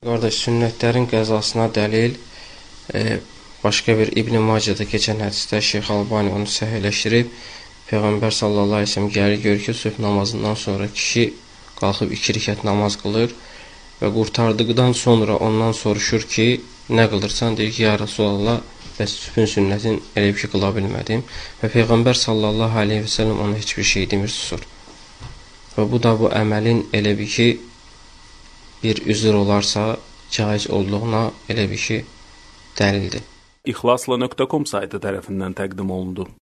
Qardaş, sünnətlərin qəzasına dəlil başqa bir İbn Macədə keçən hədisdə Şeyx Albani onu səhihləşdirib. Peyğəmbər sallallahu əleyhi və səlləm gəlir görür ki, sübh namazından sonra kişi qalxıb 2 rükət namaz qılır və qurtardıqdan sonra ondan soruşur ki, nə qılırsan? Deyir ki, ya Rasulallah, bəs sübhün sünnətin elə bir ki, qıla bilmədim. Və Peyğəmbər sallallahu əleyhi və səlləm ona heç bir şey demir, susur. Və bu da bu əməlin elə bir ki, bir üzr olarsa caiz olduğuna elə bir ki, dəlildir. İxlasla.com saytı tərəfindən təqdim olundu.